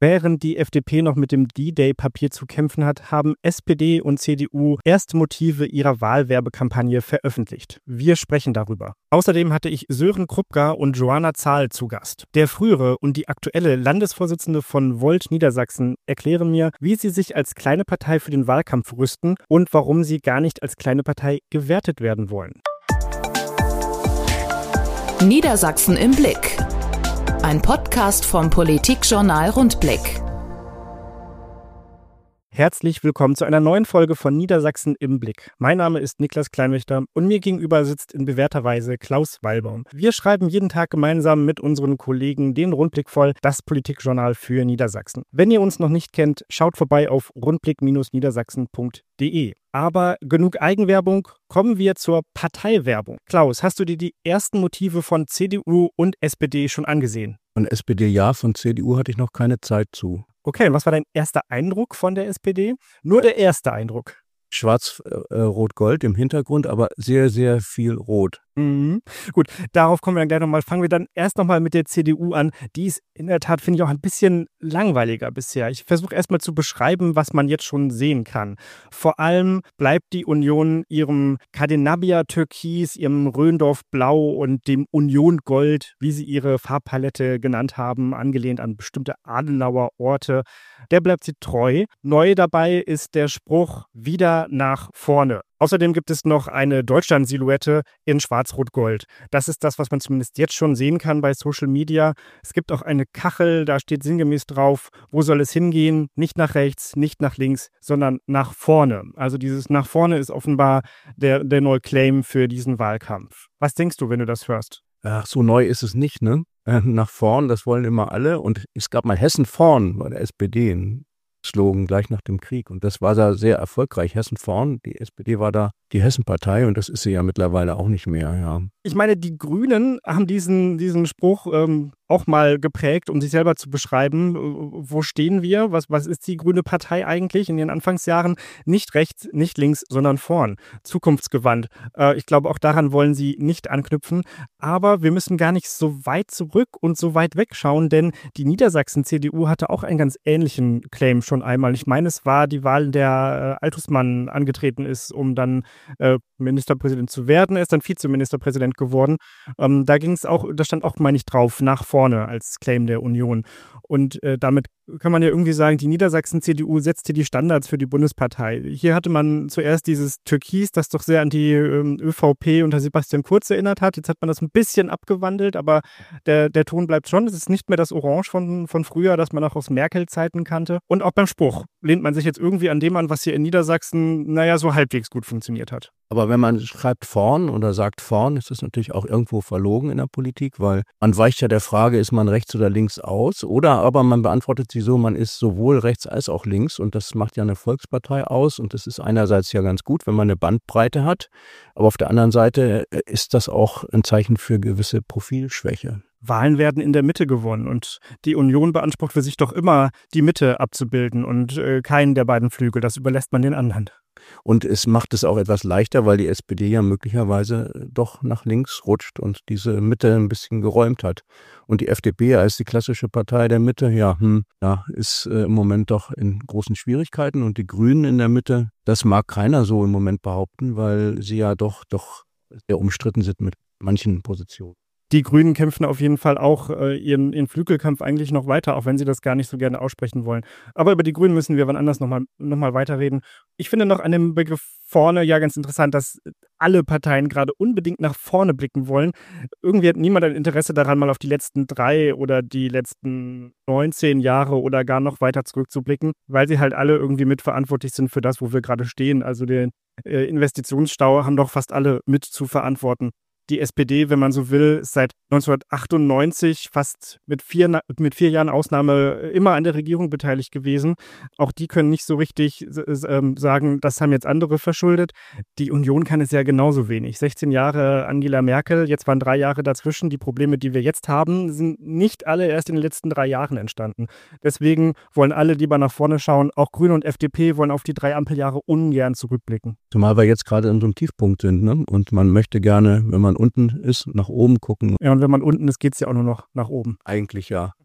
Während die FDP noch mit dem D-Day-Papier zu kämpfen hat, haben SPD und CDU erste Motive ihrer Wahlwerbekampagne veröffentlicht. Wir sprechen darüber. Außerdem hatte ich Sören Krupka und Joanna Zahl zu Gast. Der frühere und die aktuelle Landesvorsitzende von Volt Niedersachsen erklären mir, wie sie sich als kleine Partei für den Wahlkampf rüsten und warum sie gar nicht als kleine Partei gewertet werden wollen. Niedersachsen im Blick. Ein Podcast vom Politikjournal Rundblick. Herzlich willkommen zu einer neuen Folge von Niedersachsen im Blick. Mein Name ist Niklas Kleinwächter und mir gegenüber sitzt in bewährter Weise Klaus Wallbaum. Wir schreiben jeden Tag gemeinsam mit unseren Kollegen den Rundblick voll, das Politikjournal für Niedersachsen. Wenn ihr uns noch nicht kennt, schaut vorbei auf rundblick-niedersachsen.de. Aber genug Eigenwerbung, kommen wir zur Parteiwerbung. Klaus, hast du dir die ersten Motive von CDU und SPD schon angesehen? Von SPD ja, von CDU hatte ich noch keine Zeit zu. Okay, und was war dein erster Eindruck von der SPD? Nur der erste Eindruck. Schwarz-Rot-Gold im Hintergrund, aber sehr, sehr viel Rot. Mhm. Gut, darauf kommen wir dann gleich nochmal. Fangen wir dann erst nochmal mit der CDU an. Die ist in der Tat, finde ich, auch ein bisschen langweiliger bisher. Ich versuche erstmal zu beschreiben, was man jetzt schon sehen kann. Vor allem bleibt die Union ihrem Cadenabia-Türkis, ihrem Rhöndorf-Blau und dem Union-Gold, wie sie ihre Farbpalette genannt haben, angelehnt an bestimmte Adenauer Orte. Der bleibt sie treu. Neu dabei ist der Spruch wieder nach vorne. Außerdem gibt es noch eine Deutschland-Silhouette in Schwarz-Rot-Gold. Das ist das, was man zumindest jetzt schon sehen kann bei Social Media. Es gibt auch eine Kachel, da steht sinngemäß drauf, wo soll es hingehen? Nicht nach rechts, nicht nach links, sondern nach vorne. Also dieses nach vorne ist offenbar der neue Claim für diesen Wahlkampf. Was denkst du, wenn du das hörst? Ach, so neu ist es nicht, ne? Nach vorn, das wollen immer alle. Und es gab mal Hessen vorn bei der SPD, ein Slogan gleich nach dem Krieg. Und das war da sehr erfolgreich. Hessen vorn, die SPD war da die Hessenpartei und das ist sie ja mittlerweile auch nicht mehr, ja. Ich meine, die Grünen haben diesen Spruch auch mal geprägt, um sich selber zu beschreiben. Wo stehen wir? Was ist die grüne Partei eigentlich in ihren Anfangsjahren? Nicht rechts, nicht links, sondern vorn. Zukunftsgewandt. Ich glaube, auch daran wollen sie nicht anknüpfen. Aber wir müssen gar nicht so weit zurück und so weit wegschauen, denn die Niedersachsen-CDU hatte auch einen ganz ähnlichen Claim schon einmal. Ich meine, es war die Wahl, in der Altusmann angetreten ist, um dann Ministerpräsident zu werden. Er ist dann Vizeministerpräsident geworden. Da stand auch, meine ich, drauf, nach vorne als Claim der Union. Und damit kann man ja irgendwie sagen, die Niedersachsen-CDU setzt hier die Standards für die Bundespartei. Hier hatte man zuerst dieses Türkis, das doch sehr an die ÖVP unter Sebastian Kurz erinnert hat. Jetzt hat man das ein bisschen abgewandelt, aber der Ton bleibt schon. Es ist nicht mehr das Orange von früher, das man auch aus Merkel-Zeiten kannte. Und auch beim Spruch lehnt man sich jetzt irgendwie an dem an, was hier in Niedersachsen, so halbwegs gut funktioniert hat. Aber wenn man schreibt vorn oder sagt vorn, ist das natürlich auch irgendwo verlogen in der Politik, weil man weicht ja der Frage, ist man rechts oder links aus? Oder aber man beantwortet sie so, man ist sowohl rechts als auch links und das macht ja eine Volkspartei aus und das ist einerseits ja ganz gut, wenn man eine Bandbreite hat, aber auf der anderen Seite ist das auch ein Zeichen für gewisse Profilschwäche. Wahlen werden in der Mitte gewonnen und die Union beansprucht für sich doch immer, die Mitte abzubilden und keinen der beiden Flügel, das überlässt man den anderen. Und es macht es auch etwas leichter, weil die SPD ja möglicherweise doch nach links rutscht und diese Mitte ein bisschen geräumt hat. Und die FDP als die klassische Partei der Mitte, ist im Moment doch in großen Schwierigkeiten. Und die Grünen in der Mitte, das mag keiner so im Moment behaupten, weil sie ja doch sehr umstritten sind mit manchen Positionen. Die Grünen kämpfen auf jeden Fall auch ihren Flügelkampf eigentlich noch weiter, auch wenn sie das gar nicht so gerne aussprechen wollen. Aber über die Grünen müssen wir wann anders noch mal weiterreden. Ich finde noch an dem Begriff vorne ganz interessant, dass alle Parteien gerade unbedingt nach vorne blicken wollen. Irgendwie hat niemand ein Interesse daran, mal auf die letzten 3 oder die letzten 19 Jahre oder gar noch weiter zurückzublicken, weil sie halt alle irgendwie mitverantwortlich sind für das, wo wir gerade stehen. Also den Investitionsstau haben doch fast alle mit zu verantworten. Die SPD, wenn man so will, ist seit 1998 fast mit 4 Jahren Ausnahme immer an der Regierung beteiligt gewesen. Auch die können nicht so richtig sagen, das haben jetzt andere verschuldet. Die Union kann es ja genauso wenig. 16 Jahre Angela Merkel, jetzt waren 3 Jahre dazwischen. Die Probleme, die wir jetzt haben, sind nicht alle erst in den letzten 3 Jahren entstanden. Deswegen wollen alle lieber nach vorne schauen. Auch Grüne und FDP wollen auf die 3 Ampeljahre ungern zurückblicken. Zumal wir jetzt gerade in so einem Tiefpunkt sind, ne? Und man möchte gerne, wenn man unten ist, nach oben gucken. Ja, und wenn man unten ist, geht es ja auch nur noch nach oben. Eigentlich ja.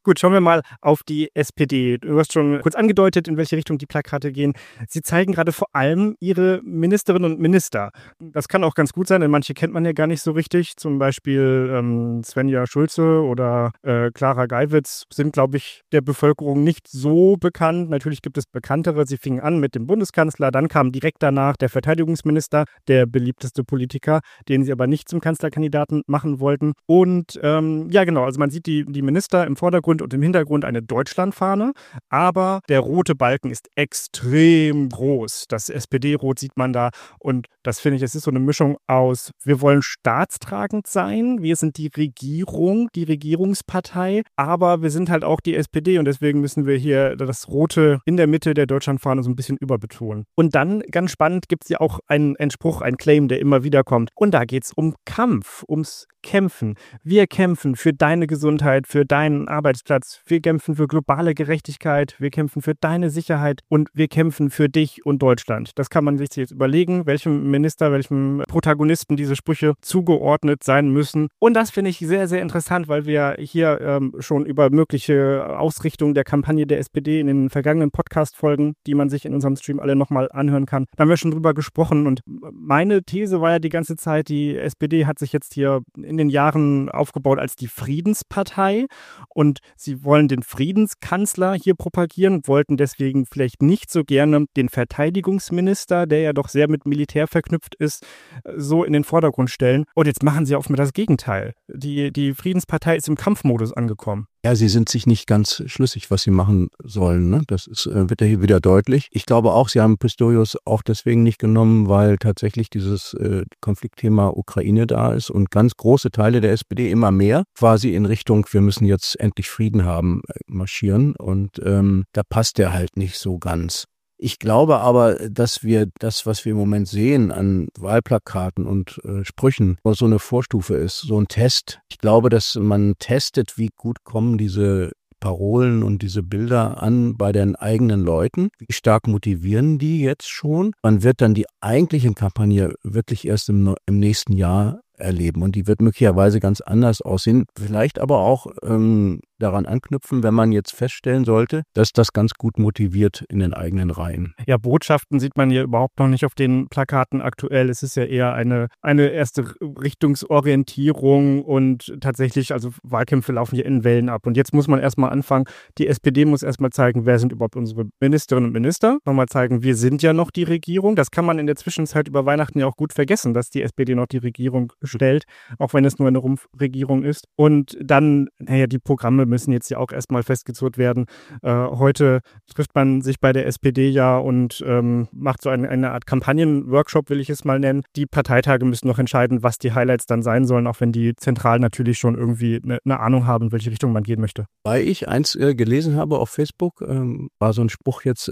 Gut, schauen wir mal auf die SPD. Du hast schon kurz angedeutet, in welche Richtung die Plakate gehen. Sie zeigen gerade vor allem ihre Ministerinnen und Minister. Das kann auch ganz gut sein, denn manche kennt man ja gar nicht so richtig. Zum Beispiel Svenja Schulze oder Clara Geiwitz sind, glaube ich, der Bevölkerung nicht so bekannt. Natürlich gibt es bekanntere. Sie fingen an mit dem Bundeskanzler, dann kam direkt danach der Verteidigungsminister, der beliebteste Politiker, den sie aber nicht zum Kanzlerkandidaten machen wollten. Und ja, genau, also man sieht die Minister im Vordergrund und im Hintergrund eine Deutschlandfahne, aber der rote Balken ist extrem groß. Das SPD-Rot sieht man da und das finde ich, es ist so eine Mischung aus, wir wollen staatstragend sein, wir sind die Regierung, die Regierungspartei, aber wir sind halt auch die SPD und deswegen müssen wir hier das Rote in der Mitte der Deutschlandfahne so ein bisschen überbetonen. Und dann, ganz spannend, gibt es ja auch einen Spruch, einen Claim, der immer wieder kommt. Und da geht es um Kampf, ums Kämpfen. Wir kämpfen für deine Gesundheit, für deinen Arbeitsplatz. Wir kämpfen für globale Gerechtigkeit. Wir kämpfen für deine Sicherheit und wir kämpfen für dich und Deutschland. Das kann man sich jetzt überlegen, welchem Minister, welchem Protagonisten diese Sprüche zugeordnet sein müssen. Und das finde ich sehr, sehr interessant, weil wir hier schon über mögliche Ausrichtungen der Kampagne der SPD in den vergangenen Podcast-Folgen, die man sich in unserem Stream alle nochmal anhören kann, da haben wir schon drüber gesprochen. Und meine These war ja die ganze Zeit, die SPD hat sich jetzt hier in den Jahren aufgebaut als die Friedenspartei und sie wollen den Friedenskanzler hier propagieren, wollten deswegen vielleicht nicht so gerne den Verteidigungsminister, der ja doch sehr mit Militär verknüpft ist, so in den Vordergrund stellen. Und jetzt machen sie auf mit das Gegenteil. Die Friedenspartei ist im Kampfmodus angekommen. Ja, sie sind sich nicht ganz schlüssig, was sie machen sollen. Ne? Das wird ja hier wieder deutlich. Ich glaube auch, sie haben Pistorius auch deswegen nicht genommen, weil tatsächlich dieses Konfliktthema Ukraine da ist und ganz große Teile der SPD immer mehr quasi in Richtung, wir müssen jetzt endlich Frieden haben, marschieren. Und da passt der halt nicht so ganz. Ich glaube aber, dass wir das, was wir im Moment sehen an Wahlplakaten und Sprüchen, so eine Vorstufe ist, so ein Test. Ich glaube, dass man testet, wie gut kommen diese Parolen und diese Bilder an bei den eigenen Leuten. Wie stark motivieren die jetzt schon? Man wird dann die eigentliche Kampagne wirklich erst im nächsten Jahr erleben und die wird möglicherweise ganz anders aussehen. Vielleicht aber auch daran anknüpfen, wenn man jetzt feststellen sollte, dass das ganz gut motiviert in den eigenen Reihen. Ja, Botschaften sieht man hier überhaupt noch nicht auf den Plakaten aktuell. Es ist ja eher eine erste Richtungsorientierung und tatsächlich, also Wahlkämpfe laufen hier in Wellen ab. Und jetzt muss man erstmal anfangen, die SPD muss erstmal zeigen, wer sind überhaupt unsere Ministerinnen und Minister. Nochmal zeigen, wir sind ja noch die Regierung. Das kann man in der Zwischenzeit über Weihnachten ja auch gut vergessen, dass die SPD noch die Regierung stellt, auch wenn es nur eine Rumpfregierung ist. Und dann, die Programme müssen jetzt ja auch erstmal festgezurrt werden. Heute trifft man sich bei der SPD ja und macht so eine Art Kampagnenworkshop, will ich es mal nennen. Die Parteitage müssen noch entscheiden, was die Highlights dann sein sollen, auch wenn die zentral natürlich schon irgendwie eine Ahnung haben, in welche Richtung man gehen möchte. Weil ich eins gelesen habe auf Facebook, war so ein Spruch jetzt,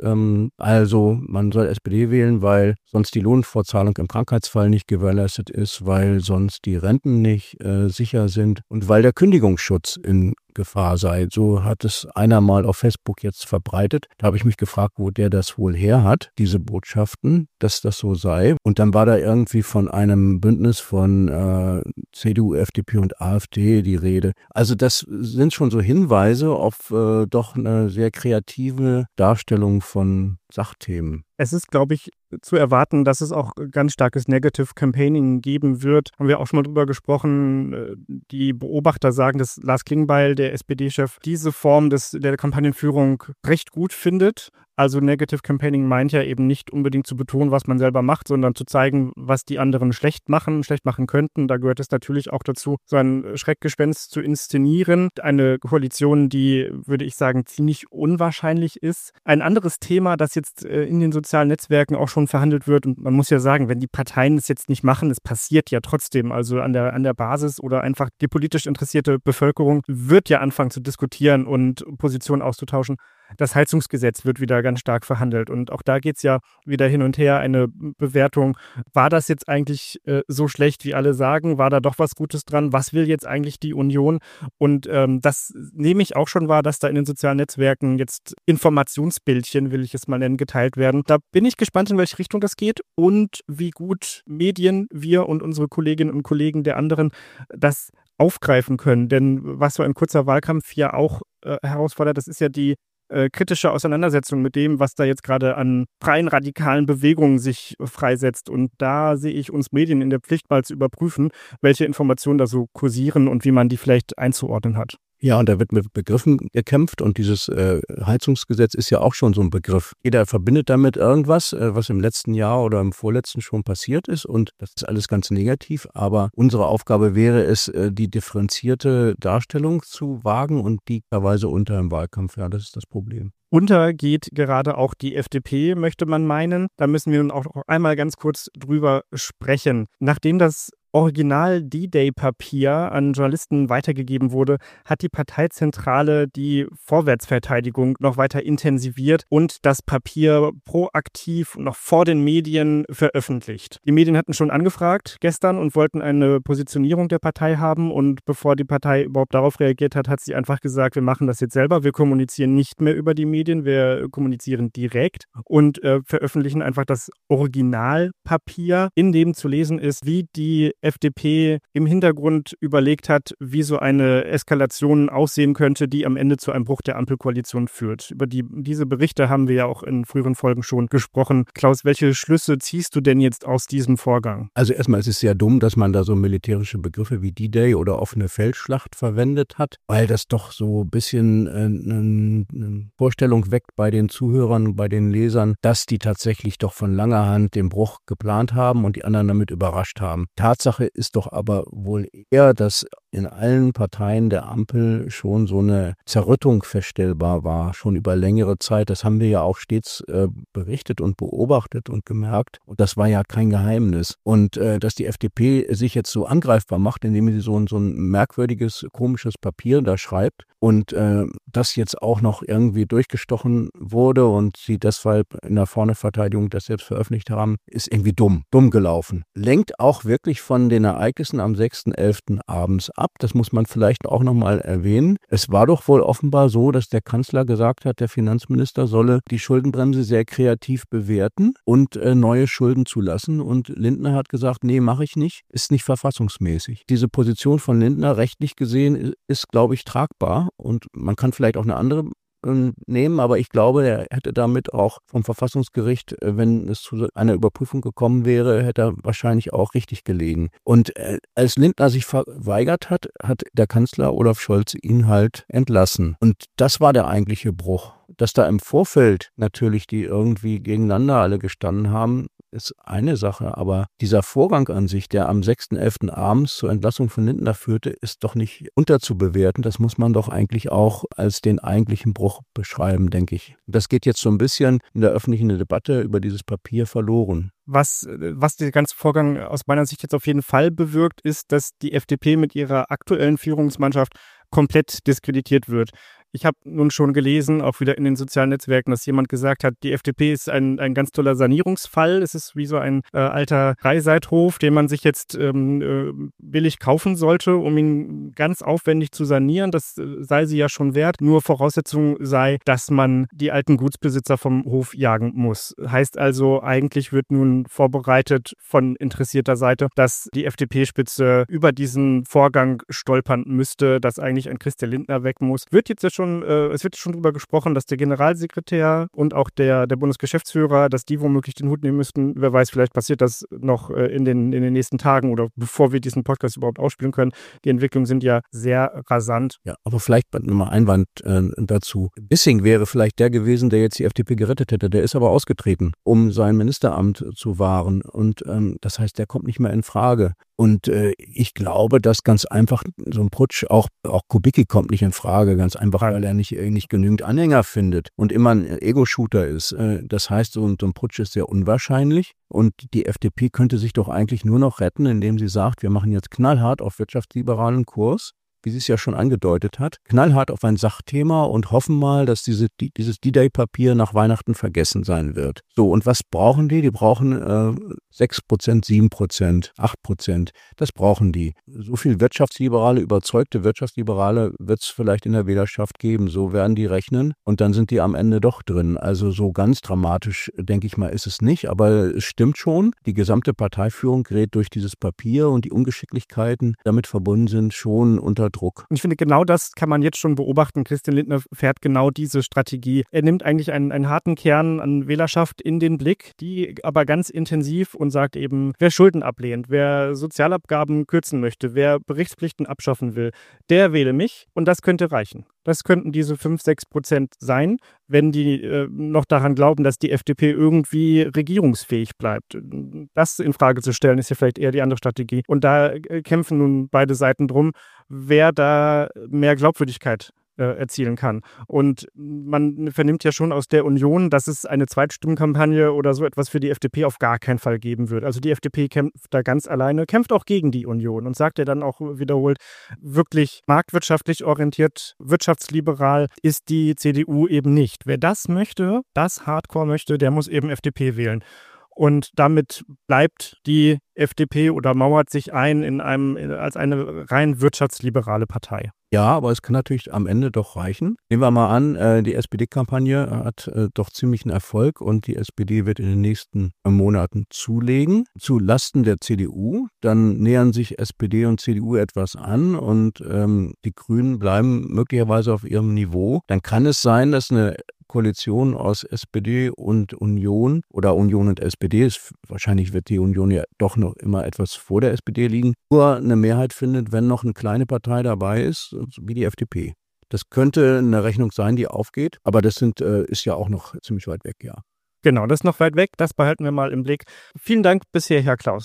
also man soll SPD wählen, weil sonst die Lohnfortzahlung im Krankheitsfall nicht gewährleistet ist, weil sonst die Renten nicht sicher sind und weil der Kündigungsschutz in Gefahr sei. So hat es einer mal auf Facebook jetzt verbreitet. Da habe ich mich gefragt, wo der das wohl her hat, diese Botschaften, dass das so sei. Und dann war da irgendwie von einem Bündnis von CDU, FDP und AfD die Rede. Also das sind schon so Hinweise auf doch eine sehr kreative Darstellung von Sachthemen. Es ist, glaube ich, zu erwarten, dass es auch ganz starkes Negative Campaigning geben wird. Haben wir auch schon mal drüber gesprochen. Die Beobachter sagen, dass Lars Klingbeil, der SPD-Chef, diese Form der Kampagnenführung recht gut findet. Also Negative Campaigning meint ja eben nicht unbedingt zu betonen, was man selber macht, sondern zu zeigen, was die anderen schlecht machen könnten. Da gehört es natürlich auch dazu, so ein Schreckgespenst zu inszenieren. Eine Koalition, die, würde ich sagen, ziemlich unwahrscheinlich ist. Ein anderes Thema, das jetzt in den sozialen Netzwerken auch schon verhandelt wird. Und man muss ja sagen, wenn die Parteien es jetzt nicht machen, es passiert ja trotzdem. Also an der Basis oder einfach die politisch interessierte Bevölkerung wird ja anfangen zu diskutieren und Positionen auszutauschen. Das Heizungsgesetz wird wieder ganz stark verhandelt und auch da geht es ja wieder hin und her, eine Bewertung. War das jetzt eigentlich so schlecht, wie alle sagen? War da doch was Gutes dran? Was will jetzt eigentlich die Union? Und das nehme ich auch schon wahr, dass da in den sozialen Netzwerken jetzt Informationsbildchen, will ich es mal nennen, geteilt werden. Da bin ich gespannt, in welche Richtung das geht und wie gut Medien, wir und unsere Kolleginnen und Kollegen der anderen das aufgreifen können. Denn was so ein kurzer Wahlkampf ja auch herausfordert, das ist ja die kritische Auseinandersetzung mit dem, was da jetzt gerade an freien radikalen Bewegungen sich freisetzt. Und da sehe ich uns Medien in der Pflicht, mal zu überprüfen, welche Informationen da so kursieren und wie man die vielleicht einzuordnen hat. Ja, und da wird mit Begriffen gekämpft und dieses Heizungsgesetz ist ja auch schon so ein Begriff. Jeder verbindet damit irgendwas, was im letzten Jahr oder im vorletzten schon passiert ist und das ist alles ganz negativ, aber unsere Aufgabe wäre es, die differenzierte Darstellung zu wagen und die teilweise unter im Wahlkampf. Ja, das ist das Problem. Untergeht gerade auch die FDP, möchte man meinen. Da müssen wir nun auch einmal ganz kurz drüber sprechen. Nachdem das Original D-Day-Papier an Journalisten weitergegeben wurde, hat die Parteizentrale die Vorwärtsverteidigung noch weiter intensiviert und das Papier proaktiv noch vor den Medien veröffentlicht. Die Medien hatten schon angefragt gestern und wollten eine Positionierung der Partei haben und bevor die Partei überhaupt darauf reagiert hat, hat sie einfach gesagt, wir machen das jetzt selber, wir kommunizieren nicht mehr über die Medien, wir kommunizieren direkt und veröffentlichen einfach das Originalpapier, in dem zu lesen ist, wie die FDP im Hintergrund überlegt hat, wie so eine Eskalation aussehen könnte, die am Ende zu einem Bruch der Ampelkoalition führt. Über diese Berichte haben wir ja auch in früheren Folgen schon gesprochen. Klaus, welche Schlüsse ziehst du denn jetzt aus diesem Vorgang? Also erstmal ist es sehr dumm, dass man da so militärische Begriffe wie D-Day oder offene Feldschlacht verwendet hat, weil das doch so ein bisschen eine Vorstellung weckt bei den Zuhörern, bei den Lesern, dass die tatsächlich doch von langer Hand den Bruch geplant haben und die anderen damit überrascht haben. Tatsache ist doch aber wohl eher, dass in allen Parteien der Ampel schon so eine Zerrüttung feststellbar war, schon über längere Zeit. Das haben wir ja auch stets berichtet und beobachtet und gemerkt. Und das war ja kein Geheimnis. Und dass die FDP sich jetzt so angreifbar macht, indem sie so ein merkwürdiges, komisches Papier da schreibt und das jetzt auch noch irgendwie durchgestochen wurde und sie deshalb in der Vorne-Verteidigung das selbst veröffentlicht haben, ist irgendwie dumm gelaufen. Lenkt auch wirklich von den Ereignissen am 6.11. abends ab. Das muss man vielleicht auch nochmal erwähnen. Es war doch wohl offenbar so, dass der Kanzler gesagt hat, der Finanzminister solle die Schuldenbremse sehr kreativ bewerten und neue Schulden zulassen. Und Lindner hat gesagt, nee, mache ich nicht, ist nicht verfassungsmäßig. Diese Position von Lindner rechtlich gesehen ist, glaube ich, tragbar und man kann vielleicht auch eine andere nehmen, aber ich glaube, er hätte damit auch vom Verfassungsgericht, wenn es zu einer Überprüfung gekommen wäre, hätte er wahrscheinlich auch richtig gelegen. Und als Lindner sich verweigert hat, hat der Kanzler Olaf Scholz ihn halt entlassen. Und das war der eigentliche Bruch. Dass da im Vorfeld natürlich die irgendwie gegeneinander alle gestanden haben, ist eine Sache, aber dieser Vorgang an sich, der am 6.11. abends zur Entlassung von Lindner führte, ist doch nicht unterzubewerten. Das muss man doch eigentlich auch als den eigentlichen Bruch beschreiben, denke ich. Das geht jetzt so ein bisschen in der öffentlichen Debatte über dieses Papier verloren. Was der ganze Vorgang aus meiner Sicht jetzt auf jeden Fall bewirkt, ist, dass die FDP mit ihrer aktuellen Führungsmannschaft komplett diskreditiert wird. Ich habe nun schon gelesen, auch wieder in den sozialen Netzwerken, dass jemand gesagt hat, die FDP ist ein ganz toller Sanierungsfall. Es ist wie so ein alter Dreiseithof, den man sich jetzt billig kaufen sollte, um ihn ganz aufwendig zu sanieren. Das sei sie ja schon wert. Nur Voraussetzung sei, dass man die alten Gutsbesitzer vom Hof jagen muss. Heißt also, eigentlich wird nun vorbereitet von interessierter Seite, dass die FDP-Spitze über diesen Vorgang stolpern müsste, dass eigentlich ein Christian Lindner weg muss. Es wird schon darüber gesprochen, dass der Generalsekretär und auch der Bundesgeschäftsführer, dass die womöglich den Hut nehmen müssten. Wer weiß, vielleicht passiert das noch in den nächsten Tagen oder bevor wir diesen Podcast überhaupt ausspielen können. Die Entwicklungen sind ja sehr rasant. Ja, aber vielleicht nochmal Einwand dazu. Wissing wäre vielleicht der gewesen, der jetzt die FDP gerettet hätte. Der ist aber ausgetreten, um sein Ministeramt zu wahren. Und das heißt, der kommt nicht mehr in Frage. Und ich glaube, dass ganz einfach so ein Putsch, auch Kubicki kommt nicht in Frage, ganz einfach, weil er nicht genügend Anhänger findet und immer ein Ego-Shooter ist. Das heißt, so ein Putsch ist sehr unwahrscheinlich und die FDP könnte sich doch eigentlich nur noch retten, indem sie sagt, wir machen jetzt knallhart auf wirtschaftsliberalen Kurs wie sie es ja schon angedeutet hat, knallhart auf ein Sachthema und hoffen mal, dass dieses D-Day-Papier nach Weihnachten vergessen sein wird. So, und was brauchen die? Die brauchen 6%, 7%, 8%. Das brauchen die. So viel überzeugte Wirtschaftsliberale wird es vielleicht in der Wählerschaft geben. So werden die rechnen und dann sind die am Ende doch drin. Also so ganz dramatisch, denke ich mal, ist es nicht. Aber es stimmt schon, die gesamte Parteiführung gerät durch dieses Papier und die Ungeschicklichkeiten damit verbunden sind schon unter Druck. Und ich finde, genau das kann man jetzt schon beobachten. Christian Lindner fährt genau diese Strategie. Er nimmt eigentlich einen harten Kern an Wählerschaft in den Blick, die aber ganz intensiv und sagt eben, wer Schulden ablehnt, wer Sozialabgaben kürzen möchte, wer Berichtspflichten abschaffen will, der wähle mich und das könnte reichen. Das könnten diese 5-6% sein, wenn die noch daran glauben, dass die FDP irgendwie regierungsfähig bleibt. Das in Frage zu stellen, ist ja vielleicht eher die andere Strategie. Und da kämpfen nun beide Seiten drum, wer da mehr Glaubwürdigkeit erzielen kann. Und man vernimmt ja schon aus der Union, dass es eine Zweitstimmenkampagne oder so etwas für die FDP auf gar keinen Fall geben wird. Also die FDP kämpft da ganz alleine, kämpft auch gegen die Union und sagt ja dann auch wiederholt, wirklich marktwirtschaftlich orientiert, wirtschaftsliberal ist die CDU eben nicht. Wer das möchte, das Hardcore möchte, der muss eben FDP wählen. Und damit bleibt die FDP oder mauert sich ein als eine rein wirtschaftsliberale Partei. Ja, aber es kann natürlich am Ende doch reichen. Nehmen wir mal an, die SPD-Kampagne hat doch ziemlichen Erfolg und die SPD wird in den nächsten Monaten zulegen zu Lasten der CDU. Dann nähern sich SPD und CDU etwas an und die Grünen bleiben möglicherweise auf ihrem Niveau. Dann kann es sein, dass eine Koalition aus SPD und Union oder Union und SPD, wahrscheinlich wird die Union ja doch noch immer etwas vor der SPD liegen, nur eine Mehrheit findet, wenn noch eine kleine Partei dabei ist, wie die FDP. Das könnte eine Rechnung sein, die aufgeht, aber das ist ja auch noch ziemlich weit weg, ja. Genau, das ist noch weit weg, das behalten wir mal im Blick. Vielen Dank bisher, Herr Klaus.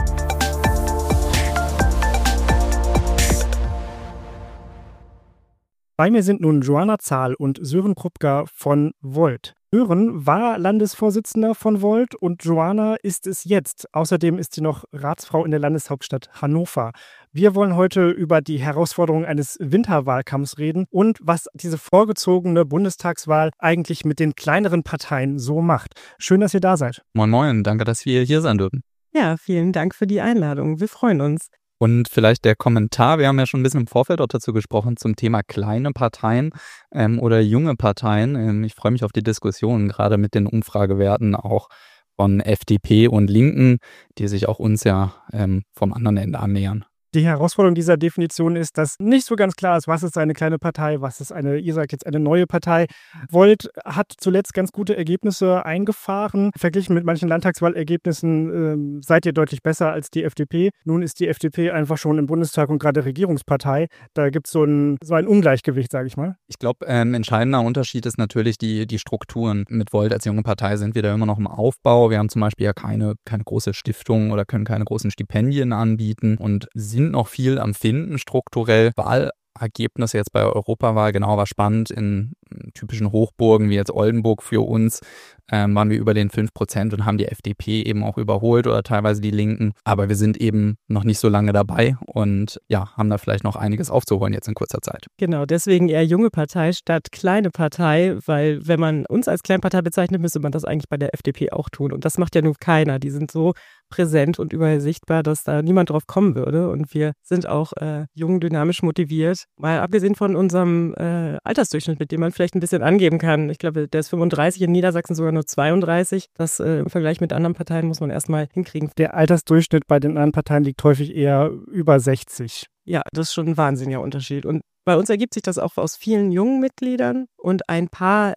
Bei mir sind nun Joanna Zahl und Sören Krupka von Volt. Sören war Landesvorsitzender von Volt und Joanna ist es jetzt. Außerdem ist sie noch Ratsfrau in der Landeshauptstadt Hannover. Wir wollen heute über die Herausforderungen eines Winterwahlkampfs reden und was diese vorgezogene Bundestagswahl eigentlich mit den kleineren Parteien so macht. Schön, dass ihr da seid. Moin Moin, danke, dass wir hier sein dürfen. Ja, vielen Dank für die Einladung. Wir freuen uns. Und vielleicht der Kommentar, wir haben ja schon ein bisschen im Vorfeld auch dazu gesprochen, zum Thema kleine Parteien oder junge Parteien. Ich freue mich auf die Diskussion, gerade mit den Umfragewerten auch von FDP und Linken, die sich auch uns ja vom anderen Ende annähern. Die Herausforderung dieser Definition ist, dass nicht so ganz klar ist, was ist eine kleine Partei, was ist ihr sagt jetzt eine neue Partei. Volt hat zuletzt ganz gute Ergebnisse eingefahren. Verglichen mit manchen Landtagswahlergebnissen seid ihr deutlich besser als die FDP. Nun ist die FDP einfach schon im Bundestag und gerade Regierungspartei. Da gibt es so ein Ungleichgewicht, sage ich mal. Ich glaube, ein entscheidender Unterschied ist natürlich die Strukturen. Mit Volt als junge Partei sind wir da immer noch im Aufbau. Wir haben zum Beispiel ja keine große Stiftung oder können keine großen Stipendien anbieten und sind noch viel am Finden strukturell. Wahlergebnisse jetzt bei der Europawahl, genau, war spannend. In typischen Hochburgen wie jetzt Oldenburg für uns waren wir über den 5% und haben die FDP eben auch überholt oder teilweise die Linken. Aber wir sind eben noch nicht so lange dabei und ja, haben da vielleicht noch einiges aufzuholen jetzt in kurzer Zeit. Genau, deswegen eher junge Partei statt kleine Partei, weil wenn man uns als Kleinpartei bezeichnet, müsste man das eigentlich bei der FDP auch tun. Und das macht ja nun keiner. Die sind so präsent und überall sichtbar, dass da niemand drauf kommen würde. Und wir sind auch jung, dynamisch motiviert. Mal abgesehen von unserem Altersdurchschnitt, mit dem man vielleicht ein bisschen angeben kann. Ich glaube, der ist 35, in Niedersachsen sogar nur 32. Das im Vergleich mit anderen Parteien muss man erstmal hinkriegen. Der Altersdurchschnitt bei den anderen Parteien liegt häufig eher über 60. Ja, das ist schon ein wahnsinniger Unterschied. Und bei uns ergibt sich das auch aus vielen jungen Mitgliedern und ein paar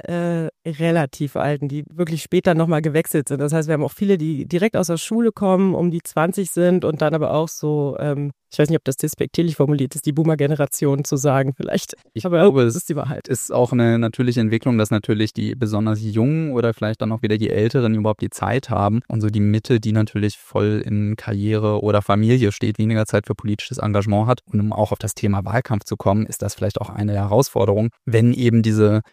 relativ alten, die wirklich später nochmal gewechselt sind. Das heißt, wir haben auch viele, die direkt aus der Schule kommen, um die 20 sind und dann aber auch so, ich weiß nicht, ob das despektierlich formuliert ist, die Boomer-Generation zu sagen vielleicht. Ich glaube, das ist die Wahrheit. Ist auch eine natürliche Entwicklung, dass natürlich die besonders Jungen oder vielleicht dann auch wieder die Älteren überhaupt die Zeit haben und so die Mitte, die natürlich voll in Karriere oder Familie steht, weniger Zeit für politisches Engagement hat. Und um auch auf das Thema Wahlkampf zu kommen, ist das vielleicht auch eine der Herausforderungen, wenn eben diese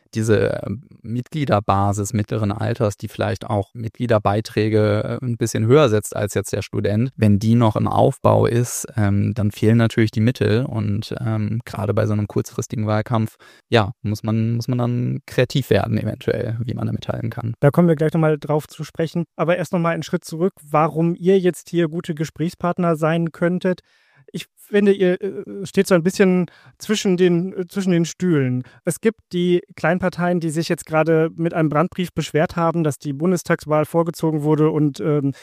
Mitgliederbasis mittleren Alters, die vielleicht auch Mitgliederbeiträge ein bisschen höher setzt als jetzt der Student, wenn die noch im Aufbau ist, dann fehlen natürlich die Mittel und gerade bei so einem kurzfristigen Wahlkampf, ja, muss man dann kreativ werden eventuell, wie man da mithalten kann. Da kommen wir gleich nochmal drauf zu sprechen. Aber erst nochmal einen Schritt zurück, warum ihr jetzt hier gute Gesprächspartner sein könntet. Ich finde, ihr steht so ein bisschen zwischen den Stühlen. Es gibt die Kleinparteien, die sich jetzt gerade mit einem Brandbrief beschwert haben, dass die Bundestagswahl vorgezogen wurde und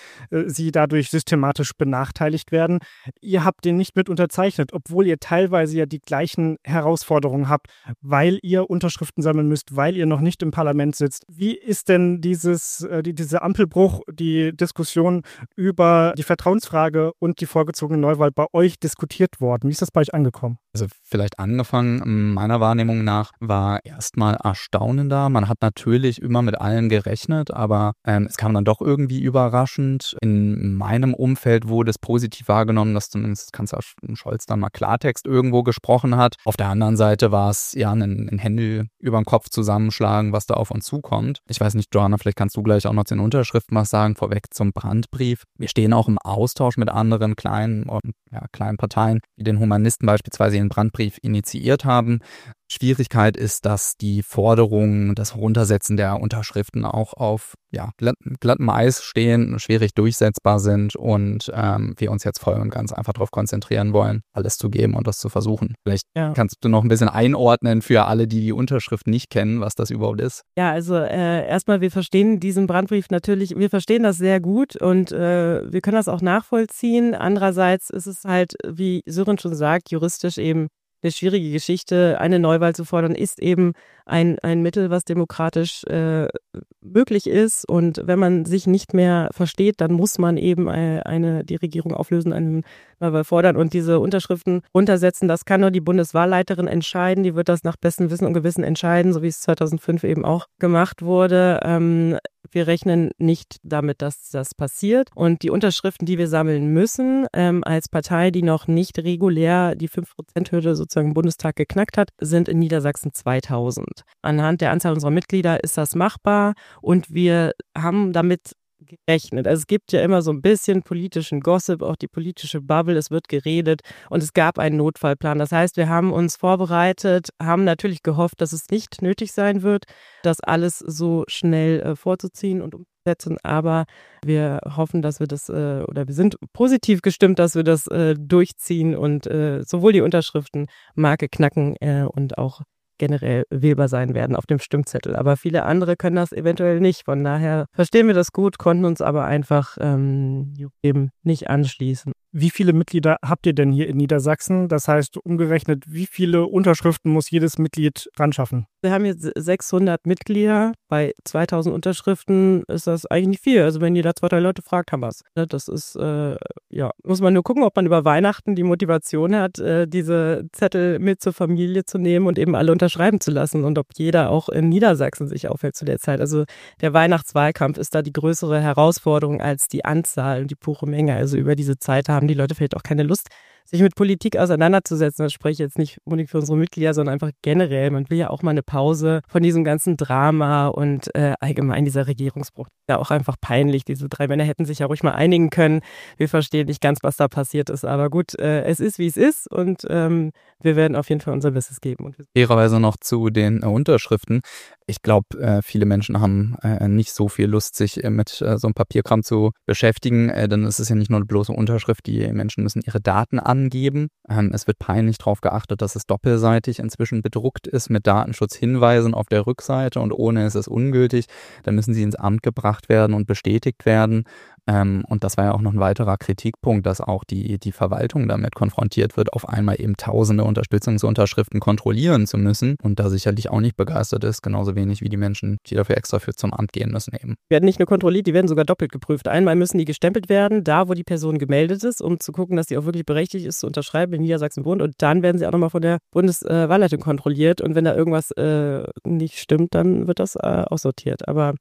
sie dadurch systematisch benachteiligt werden. Ihr habt den nicht mit unterzeichnet, obwohl ihr teilweise ja die gleichen Herausforderungen habt, weil ihr Unterschriften sammeln müsst, weil ihr noch nicht im Parlament sitzt. Wie ist denn dieser Ampelbruch, die Diskussion über die Vertrauensfrage und die vorgezogene Neuwahl bei euch diskutiert worden? Wie ist das bei euch angekommen? Also vielleicht angefangen, meiner Wahrnehmung nach, war erstmal Erstaunen da. Man hat natürlich immer mit allen gerechnet, aber es kam dann doch irgendwie überraschend. In meinem Umfeld wurde es positiv wahrgenommen, dass zumindest Kanzler Scholz dann mal Klartext irgendwo gesprochen hat. Auf der anderen Seite war es ja ein Händel über den Kopf zusammenschlagen, was da auf uns zukommt. Ich weiß nicht, Joanna, vielleicht kannst du gleich auch noch zu den Unterschriften was sagen, vorweg zum Brandbrief. Wir stehen auch im Austausch mit anderen kleinen Parteien, die den Humanisten beispielsweise den Brandbrief initiiert haben. Schwierigkeit ist, dass die Forderungen, das Runtersetzen der Unterschriften auch auf glattem Eis stehen, schwierig durchsetzbar sind und wir uns jetzt voll und ganz einfach darauf konzentrieren wollen, alles zu geben und das zu versuchen. Vielleicht kannst du noch ein bisschen einordnen für alle, die die Unterschrift nicht kennen, was das überhaupt ist. Ja, also erstmal, wir verstehen diesen Brandbrief natürlich, wir verstehen das sehr gut und wir können das auch nachvollziehen. Andererseits ist es halt, wie Sören schon sagt, juristisch eben eine schwierige Geschichte. Eine Neuwahl zu fordern ist eben ein Mittel, was demokratisch möglich ist. Und wenn man sich nicht mehr versteht, dann muss man eben die Regierung auflösen, eine Neuwahl fordern und diese Unterschriften runtersetzen. Das kann nur die Bundeswahlleiterin entscheiden. Die wird das nach bestem Wissen und Gewissen entscheiden, so wie es 2005 eben auch gemacht wurde. Wir rechnen nicht damit, dass das passiert. Und die Unterschriften, die wir sammeln müssen, als Partei, die noch nicht regulär die 5%-Hürde sozusagen im Bundestag geknackt hat, sind in Niedersachsen 2000. Anhand der Anzahl unserer Mitglieder ist das machbar und wir haben damit gerechnet. Also es gibt ja immer so ein bisschen politischen Gossip, auch die politische Bubble, es wird geredet und es gab einen Notfallplan. Das heißt, wir haben uns vorbereitet, haben natürlich gehofft, dass es nicht nötig sein wird, das alles so schnell vorzuziehen und umzusetzen, aber wir hoffen, dass wir das, oder wir sind positiv gestimmt, dass wir das durchziehen und sowohl die Unterschriftenmarke knacken und auch generell wählbar sein werden auf dem Stimmzettel. Aber viele andere können das eventuell nicht. Von daher verstehen wir das gut, konnten uns aber einfach eben nicht anschließen. Wie viele Mitglieder habt ihr denn hier in Niedersachsen? Das heißt, umgerechnet, wie viele Unterschriften muss jedes Mitglied ran schaffen? Wir haben jetzt 600 Mitglieder. Bei 2000 Unterschriften ist das eigentlich nicht viel. Also wenn jeder 2-3 Leute fragt, haben wir es. Das ist, muss man nur gucken, ob man über Weihnachten die Motivation hat, diese Zettel mit zur Familie zu nehmen und eben alle unterschreiben zu lassen und ob jeder auch in Niedersachsen sich aufhält zu der Zeit. Also der Weihnachtswahlkampf ist da die größere Herausforderung als die Anzahl und die pure Menge. Also über diese Zeit haben die Leute vielleicht auch keine Lust, sich mit Politik auseinanderzusetzen. Das spreche ich jetzt nicht unbedingt für unsere Mitglieder, sondern einfach generell. Man will ja auch mal eine Pause von diesem ganzen Drama und allgemein dieser Regierungsbruch. Ja, auch einfach peinlich. Diese 3 Männer hätten sich ja ruhig mal einigen können. Wir verstehen nicht ganz, was da passiert ist. Aber gut, es ist, wie es ist und wir werden auf jeden Fall unser Bestes geben. Fairerweise noch zu den Unterschriften. Ich glaube, viele Menschen haben nicht so viel Lust, sich mit so einem Papierkram zu beschäftigen, denn es ist ja nicht nur eine bloße Unterschrift, die Menschen müssen ihre Daten angeben. Es wird peinlich darauf geachtet, dass es doppelseitig inzwischen bedruckt ist mit Datenschutzhinweisen auf der Rückseite und ohne ist es ungültig. Dann müssen sie ins Amt gebracht werden und bestätigt werden. Und das war ja auch noch ein weiterer Kritikpunkt, dass auch die Verwaltung damit konfrontiert wird, auf einmal eben tausende Unterstützungsunterschriften kontrollieren zu müssen und da sicherlich auch nicht begeistert ist, genauso wenig wie die Menschen, die dafür extra zum Amt gehen müssen eben. Die werden nicht nur kontrolliert, die werden sogar doppelt geprüft. Einmal müssen die gestempelt werden, da wo die Person gemeldet ist, um zu gucken, dass die auch wirklich berechtigt ist, zu unterschreiben, in Niedersachsen wohnt. Und dann werden sie auch nochmal von der Bundeswahlleitung kontrolliert. Und wenn da irgendwas nicht stimmt, dann wird das aussortiert. Aber ja,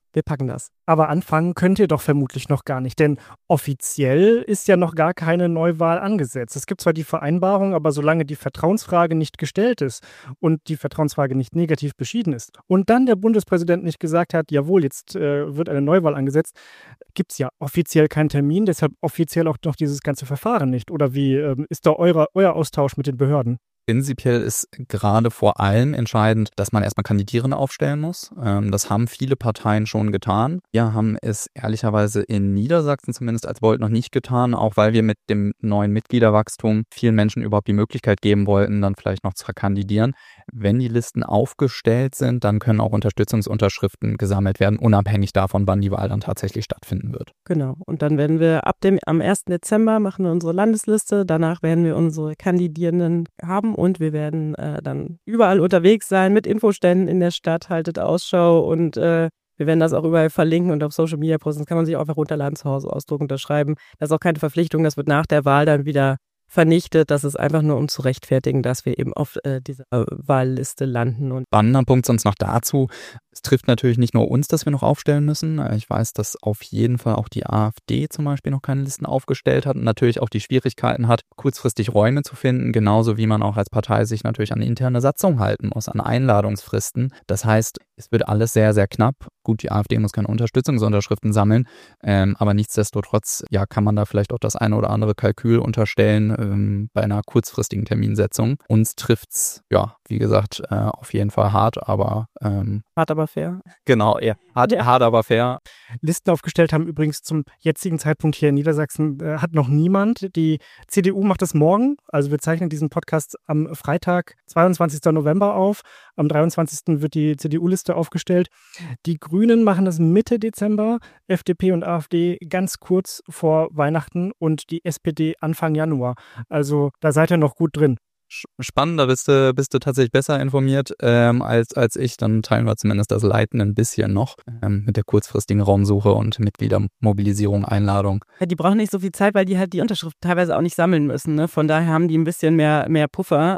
wir packen das. Aber anfangen könnt ihr doch vermutlich noch gar nicht, denn offiziell ist ja noch gar keine Neuwahl angesetzt. Es gibt zwar die Vereinbarung, aber solange die Vertrauensfrage nicht gestellt ist und die Vertrauensfrage nicht negativ beschieden ist und dann der Bundespräsident nicht gesagt hat, jawohl, jetzt wird eine Neuwahl angesetzt, gibt es ja offiziell keinen Termin, deshalb offiziell auch noch dieses ganze Verfahren nicht. Oder wie ist da euer Austausch mit den Behörden? Prinzipiell ist gerade vor allem entscheidend, dass man erstmal Kandidierende aufstellen muss. Das haben viele Parteien schon getan. Wir haben es ehrlicherweise in Niedersachsen zumindest als Volt noch nicht getan, auch weil wir mit dem neuen Mitgliederwachstum vielen Menschen überhaupt die Möglichkeit geben wollten, dann vielleicht noch zu kandidieren. Wenn die Listen aufgestellt sind, dann können auch Unterstützungsunterschriften gesammelt werden, unabhängig davon, wann die Wahl dann tatsächlich stattfinden wird. Genau. Und dann werden wir am 1. Dezember machen wir unsere Landesliste. Danach werden wir unsere Kandidierenden haben und wir werden dann überall unterwegs sein mit Infoständen in der Stadt. Haltet Ausschau und wir werden das auch überall verlinken und auf Social Media posten. Das kann man sich auch einfach runterladen, zu Hause ausdrucken, unterschreiben. Das ist auch keine Verpflichtung. Das wird nach der Wahl dann wieder vernichtet. Das ist einfach nur, um zu rechtfertigen, dass wir eben auf dieser Wahlliste landen. Und spannender Punkt sonst noch dazu. Es trifft natürlich nicht nur uns, dass wir noch aufstellen müssen. Ich weiß, dass auf jeden Fall auch die AfD zum Beispiel noch keine Listen aufgestellt hat und natürlich auch die Schwierigkeiten hat, kurzfristig Räume zu finden, genauso wie man auch als Partei sich natürlich an interne Satzung halten muss, an Einladungsfristen. Das heißt, es wird alles sehr, sehr knapp. Gut, die AfD muss keine Unterstützungsunterschriften sammeln, aber nichtsdestotrotz kann man da vielleicht auch das eine oder andere Kalkül unterstellen bei einer kurzfristigen Terminsetzung. Uns trifft's, wie gesagt, auf jeden Fall hart, aber hart, aber fair. Genau, hart, aber fair. Listen aufgestellt haben übrigens zum jetzigen Zeitpunkt hier in Niedersachsen hat noch niemand. Die CDU macht es morgen. Also wir zeichnen diesen Podcast am Freitag, 22. November auf. Am 23. wird die CDU-Liste aufgestellt. Die Grünen machen das Mitte Dezember, FDP und AfD ganz kurz vor Weihnachten und die SPD Anfang Januar. Also da seid ihr noch gut drin. Spannend, da bist du tatsächlich besser informiert als ich. Dann teilen wir zumindest das Leiten ein bisschen noch mit der kurzfristigen Raumsuche und Mitgliedermobilisierung, Einladung. Ja, die brauchen nicht so viel Zeit, weil die halt die Unterschriften teilweise auch nicht sammeln müssen. Ne? Von daher haben die ein bisschen mehr Puffer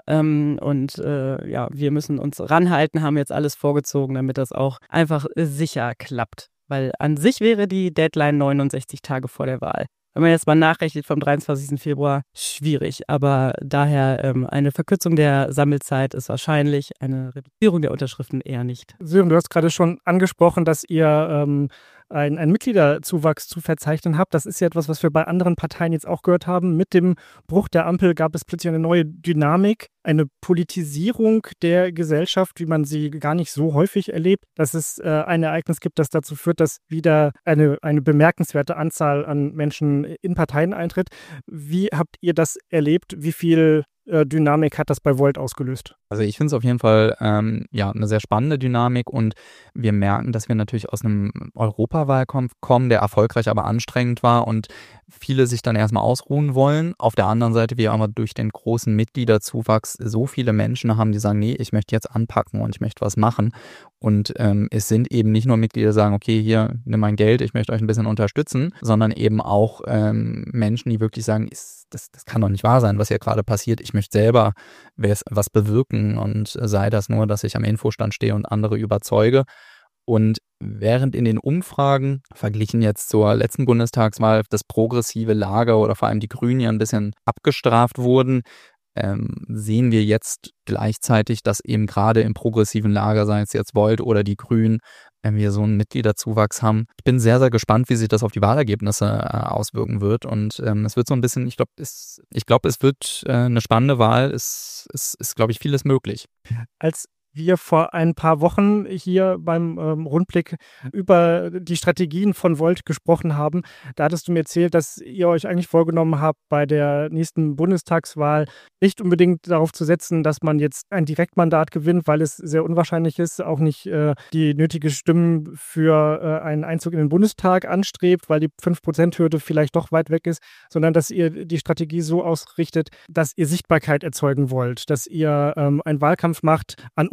wir müssen uns ranhalten, haben jetzt alles vorgezogen, damit das auch einfach sicher klappt. Weil an sich wäre die Deadline 69 Tage vor der Wahl. Wenn man jetzt mal nachrechnet vom 23. Februar, schwierig. Aber daher eine Verkürzung der Sammelzeit ist wahrscheinlich, eine Reduzierung der Unterschriften eher nicht. Sören, du hast gerade schon angesprochen, dass ihr einen Mitgliederzuwachs zu verzeichnen habt. Das ist ja etwas, was wir bei anderen Parteien jetzt auch gehört haben. Mit dem Bruch der Ampel gab es plötzlich eine neue Dynamik, eine Politisierung der Gesellschaft, wie man sie gar nicht so häufig erlebt, dass es ein Ereignis gibt, das dazu führt, dass wieder eine bemerkenswerte Anzahl an Menschen in Parteien eintritt. Wie habt ihr das erlebt? Wie viel Dynamik hat das bei Volt ausgelöst? Also ich finde es auf jeden Fall eine sehr spannende Dynamik und wir merken, dass wir natürlich aus einem Europawahlkampf kommen, der erfolgreich, aber anstrengend war und viele sich dann erstmal ausruhen wollen. Auf der anderen Seite wir aber durch den großen Mitgliederzuwachs so viele Menschen haben, die sagen, nee, ich möchte jetzt anpacken und ich möchte was machen. Und es sind eben nicht nur Mitglieder, die sagen, okay, hier, nimm mein Geld, ich möchte euch ein bisschen unterstützen, sondern eben auch Menschen, die wirklich sagen, das kann doch nicht wahr sein, was hier gerade passiert. Ich möchte selber was bewirken und sei das nur, dass ich am Infostand stehe und andere überzeuge. Und während in den Umfragen, verglichen jetzt zur letzten Bundestagswahl, das progressive Lager oder vor allem die Grünen ja ein bisschen abgestraft wurden, sehen wir jetzt gleichzeitig, dass eben gerade im progressiven Lager, sei es jetzt Volt oder die Grünen, wenn wir so einen Mitgliederzuwachs haben. Ich bin sehr, sehr gespannt, wie sich das auf die Wahlergebnisse auswirken wird. Und es wird so ein bisschen, ich glaube, es wird eine spannende Wahl. Es ist, glaube ich, vieles möglich. Als wir vor ein paar Wochen hier beim Rundblick über die Strategien von Volt gesprochen haben, da hattest du mir erzählt, dass ihr euch eigentlich vorgenommen habt, bei der nächsten Bundestagswahl nicht unbedingt darauf zu setzen, dass man jetzt ein Direktmandat gewinnt, weil es sehr unwahrscheinlich ist, auch nicht die nötige Stimmen für einen Einzug in den Bundestag anstrebt, weil die 5%-Hürde vielleicht doch weit weg ist, sondern dass ihr die Strategie so ausrichtet, dass ihr Sichtbarkeit erzeugen wollt, dass ihr einen Wahlkampf macht an Orten,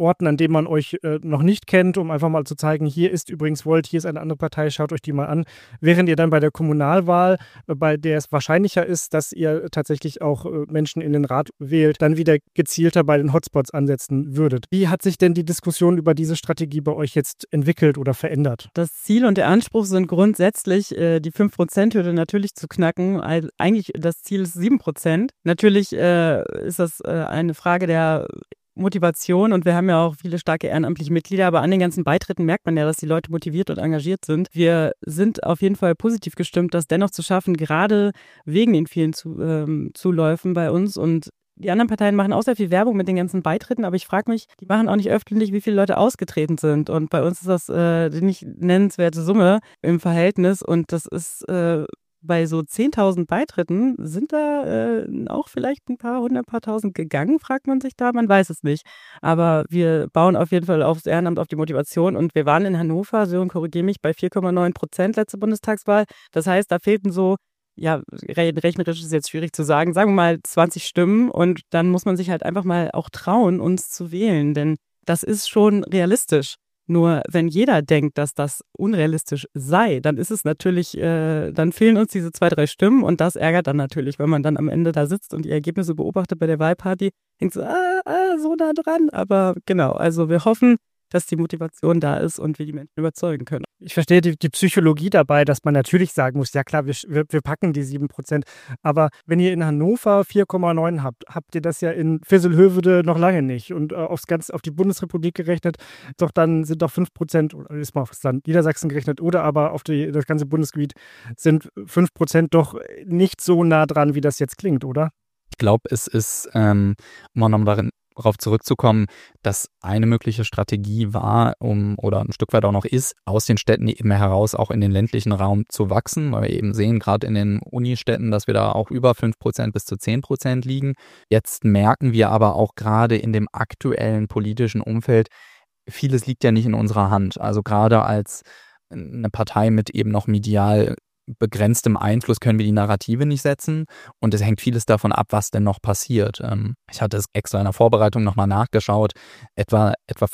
Orten, an denen man euch noch nicht kennt, um einfach mal zu zeigen, hier ist übrigens Volt, hier ist eine andere Partei, schaut euch die mal an. Während ihr dann bei der Kommunalwahl, bei der es wahrscheinlicher ist, dass ihr tatsächlich auch Menschen in den Rat wählt, dann wieder gezielter bei den Hotspots ansetzen würdet. Wie hat sich denn die Diskussion über diese Strategie bei euch jetzt entwickelt oder verändert? Das Ziel und der Anspruch sind grundsätzlich, die 5%-Hürde natürlich zu knacken. Eigentlich das Ziel ist 7%. Natürlich ist das eine Frage der Motivation und wir haben ja auch viele starke ehrenamtliche Mitglieder, aber an den ganzen Beitritten merkt man ja, dass die Leute motiviert und engagiert sind. Wir sind auf jeden Fall positiv gestimmt, das dennoch zu schaffen, gerade wegen den vielen Zuläufen bei uns. Und die anderen Parteien machen auch sehr viel Werbung mit den ganzen Beitritten, aber ich frage mich, die machen auch nicht öffentlich, wie viele Leute ausgetreten sind. Und bei uns ist das eine nicht nennenswerte Summe im Verhältnis und das ist bei so 10.000 Beitritten sind da auch vielleicht ein paar tausend gegangen, fragt man sich da, man weiß es nicht. Aber wir bauen auf jeden Fall aufs Ehrenamt, auf die Motivation und wir waren in Hannover, Sören, korrigiere mich, bei 4,9% letzte Bundestagswahl. Das heißt, da fehlten so, ja, rechnerisch ist jetzt schwierig zu sagen, sagen wir mal 20 Stimmen und dann muss man sich halt einfach mal auch trauen, uns zu wählen, denn das ist schon realistisch. Nur wenn jeder denkt, dass das unrealistisch sei, dann ist es natürlich, dann fehlen uns diese 2, 3 Stimmen und das ärgert dann natürlich, wenn man dann am Ende da sitzt und die Ergebnisse beobachtet bei der Wahlparty, denkt so, so nah dran. Aber genau, also wir hoffen, dass die Motivation da ist und wir die Menschen überzeugen können. Ich verstehe die Psychologie dabei, dass man natürlich sagen muss, ja klar, wir packen die 7%. Aber wenn ihr in Hannover 4,9 habt ihr das ja in Visselhövede noch lange nicht. Und auf die Bundesrepublik gerechnet, doch dann sind doch 5%, oder ist mal auf das Land Niedersachsen gerechnet, oder aber auf das ganze Bundesgebiet sind 5% doch nicht so nah dran, wie das jetzt klingt, oder? Ich glaube, es ist, um nochmal darauf zurückzukommen, dass eine mögliche Strategie war, oder ein Stück weit auch noch ist, aus den Städten eben heraus auch in den ländlichen Raum zu wachsen, weil wir eben sehen, gerade in den Unistädten, dass wir da auch über 5% bis zu 10% liegen. Jetzt merken wir aber auch gerade in dem aktuellen politischen Umfeld, vieles liegt ja nicht in unserer Hand. Also gerade als eine Partei mit eben noch medial begrenztem Einfluss können wir die Narrative nicht setzen und es hängt vieles davon ab, was denn noch passiert. Ich hatte es extra in der Vorbereitung nochmal nachgeschaut, etwa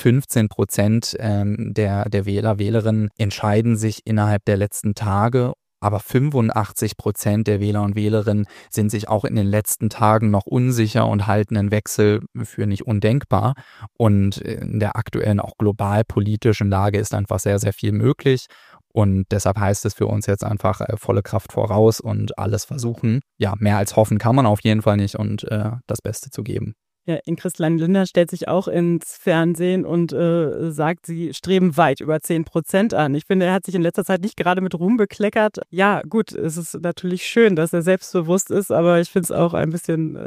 15% der Wähler, Wählerinnen entscheiden sich innerhalb der letzten Tage, aber 85% der Wähler und Wählerinnen sind sich auch in den letzten Tagen noch unsicher und halten einen Wechsel für nicht undenkbar. Und in der aktuellen, auch global politischen Lage ist einfach sehr, sehr viel möglich. Und deshalb heißt es für uns jetzt einfach volle Kraft voraus und alles versuchen. Ja, mehr als hoffen kann man auf jeden Fall nicht und das Beste zu geben. Ja, Christian Lindner stellt sich auch ins Fernsehen und sagt, sie streben weit über 10% an. Ich finde, er hat sich in letzter Zeit nicht gerade mit Ruhm bekleckert. Ja, gut, es ist natürlich schön, dass er selbstbewusst ist, aber ich finde es auch ein bisschen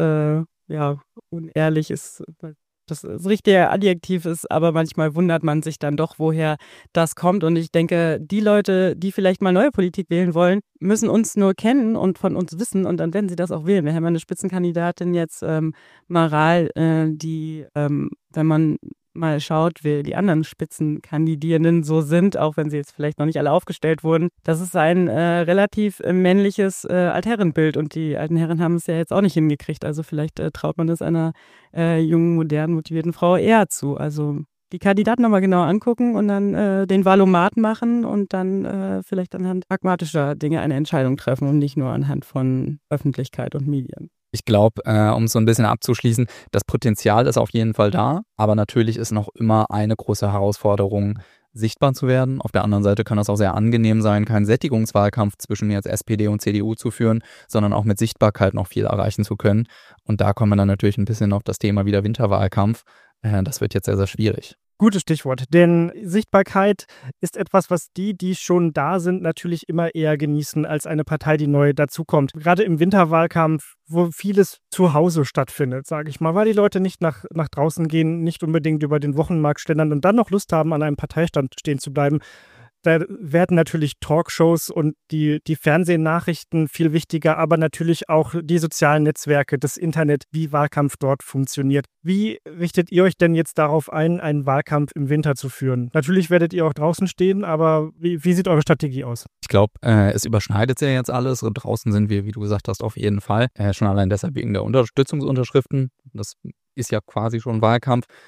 unehrlich. Das richtige Adjektiv ist, aber manchmal wundert man sich dann doch, woher das kommt. Und ich denke, die Leute, die vielleicht mal neue Politik wählen wollen, müssen uns nur kennen und von uns wissen und dann werden sie das auch wählen. Wir haben eine Spitzenkandidatin jetzt, Maral, die, wenn man mal schaut, wie die anderen Spitzenkandidierenden so sind, auch wenn sie jetzt vielleicht noch nicht alle aufgestellt wurden, das ist ein relativ männliches Altherrenbild und die alten Herren haben es ja jetzt auch nicht hingekriegt. Also vielleicht traut man das einer jungen, modernen, motivierten Frau eher zu. Also die Kandidaten nochmal genau angucken und dann den Valomat machen und dann vielleicht anhand pragmatischer Dinge eine Entscheidung treffen und nicht nur anhand von Öffentlichkeit und Medien. Ich glaube, um es so ein bisschen abzuschließen, das Potenzial ist auf jeden Fall da, aber natürlich ist noch immer eine große Herausforderung, sichtbar zu werden. Auf der anderen Seite kann das auch sehr angenehm sein, keinen Sättigungswahlkampf zwischen jetzt SPD und CDU zu führen, sondern auch mit Sichtbarkeit noch viel erreichen zu können. Und da kommen wir dann natürlich ein bisschen auf das Thema wieder Winterwahlkampf. Das wird jetzt sehr, sehr schwierig. Gutes Stichwort, denn Sichtbarkeit ist etwas, was die schon da sind, natürlich immer eher genießen als eine Partei, die neu dazukommt. Gerade im Winterwahlkampf, wo vieles zu Hause stattfindet, sage ich mal, weil die Leute nicht nach draußen gehen, nicht unbedingt über den Wochenmarkt schlendern und dann noch Lust haben, an einem Parteistand stehen zu bleiben. Da werden natürlich Talkshows und die Fernsehnachrichten viel wichtiger, aber natürlich auch die sozialen Netzwerke, das Internet, wie Wahlkampf dort funktioniert. Wie richtet ihr euch denn jetzt darauf ein, einen Wahlkampf im Winter zu führen? Natürlich werdet ihr auch draußen stehen, aber wie sieht eure Strategie aus? Ich glaube, es überschneidet sich ja jetzt alles. Und draußen sind wir, wie du gesagt hast, auf jeden Fall. Schon allein deshalb wegen der Unterstützungsunterschriften. Das ist ja quasi schon Wahlkampf.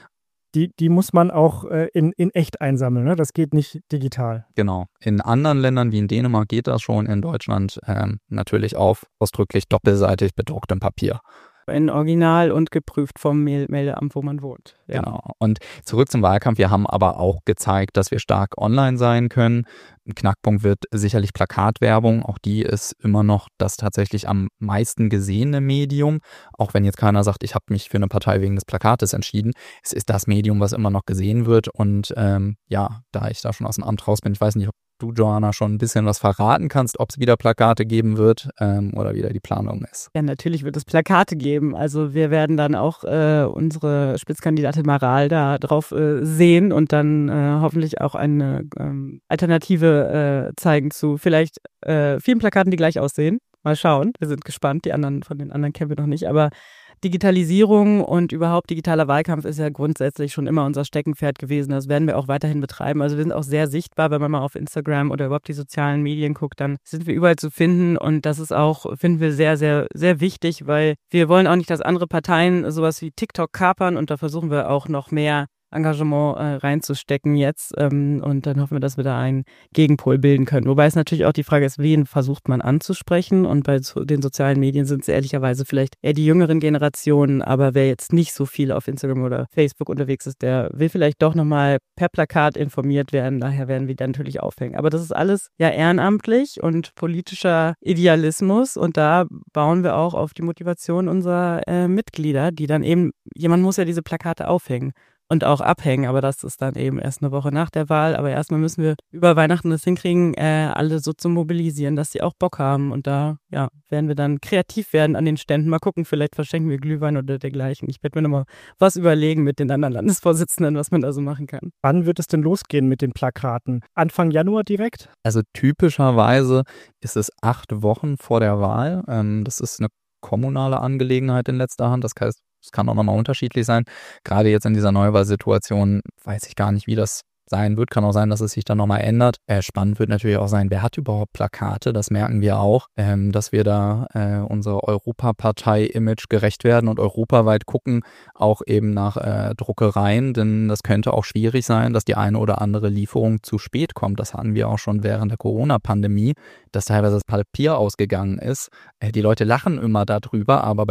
die muss man auch in echt einsammeln, ne? Das geht nicht digital. Genau. In anderen Ländern wie in Dänemark geht das schon, in Deutschland natürlich auf ausdrücklich doppelseitig bedrucktem Papier. In Original und geprüft vom Meldeamt, wo man wohnt. Ja. Genau. Und zurück zum Wahlkampf. Wir haben aber auch gezeigt, dass wir stark online sein können. Ein Knackpunkt wird sicherlich Plakatwerbung. Auch die ist immer noch das tatsächlich am meisten gesehene Medium. Auch wenn jetzt keiner sagt, ich habe mich für eine Partei wegen des Plakates entschieden. Es ist das Medium, was immer noch gesehen wird. Und da ich da schon aus dem Amt raus bin, ich weiß nicht, ob du, Joanna, schon ein bisschen was verraten kannst, ob es wieder Plakate geben wird oder wieder die Planung ist. Ja, natürlich wird es Plakate geben. Also wir werden dann auch unsere Spitzkandidatin Maral da drauf sehen und dann hoffentlich auch eine Alternative zeigen zu vielleicht vielen Plakaten, die gleich aussehen. Mal schauen, wir sind gespannt. Von den anderen kennen wir noch nicht, aber Digitalisierung und überhaupt digitaler Wahlkampf ist ja grundsätzlich schon immer unser Steckenpferd gewesen. Das werden wir auch weiterhin betreiben. Also wir sind auch sehr sichtbar, wenn man mal auf Instagram oder überhaupt die sozialen Medien guckt, dann sind wir überall zu finden und das ist auch, finden wir sehr, sehr, sehr wichtig, weil wir wollen auch nicht, dass andere Parteien sowas wie TikTok kapern und da versuchen wir auch noch mehr Engagement reinzustecken jetzt und dann hoffen wir, dass wir da einen Gegenpol bilden können. Wobei es natürlich auch die Frage ist, wen versucht man anzusprechen und bei den sozialen Medien sind es ehrlicherweise vielleicht eher die jüngeren Generationen, aber wer jetzt nicht so viel auf Instagram oder Facebook unterwegs ist, der will vielleicht doch nochmal per Plakat informiert werden, daher werden wir dann natürlich aufhängen. Aber das ist alles ja ehrenamtlich und politischer Idealismus und da bauen wir auch auf die Motivation unserer Mitglieder, die dann eben, jemand muss ja diese Plakate aufhängen. Und auch abhängen, aber das ist dann eben erst eine Woche nach der Wahl. Aber erstmal müssen wir über Weihnachten das hinkriegen, alle so zu mobilisieren, dass sie auch Bock haben. Und da werden wir dann kreativ werden an den Ständen. Mal gucken, vielleicht verschenken wir Glühwein oder dergleichen. Ich werde mir nochmal was überlegen mit den anderen Landesvorsitzenden, was man da so machen kann. Wann wird es denn losgehen mit den Plakaten? Anfang Januar direkt? Also typischerweise ist es 8 Wochen vor der Wahl. Das ist eine kommunale Angelegenheit in letzter Hand. Das heißt, es kann auch nochmal unterschiedlich sein. Gerade jetzt in dieser Neuwahlsituation weiß ich gar nicht, wie das sein wird. Kann auch sein, dass es sich dann nochmal ändert. Spannend wird natürlich auch sein, wer hat überhaupt Plakate? Das merken wir auch, dass wir da unserer Europapartei-Image gerecht werden und europaweit gucken, auch eben nach Druckereien. Denn das könnte auch schwierig sein, dass die eine oder andere Lieferung zu spät kommt. Das hatten wir auch schon während der Corona-Pandemie, dass teilweise das Papier ausgegangen ist. Die Leute lachen immer darüber, aber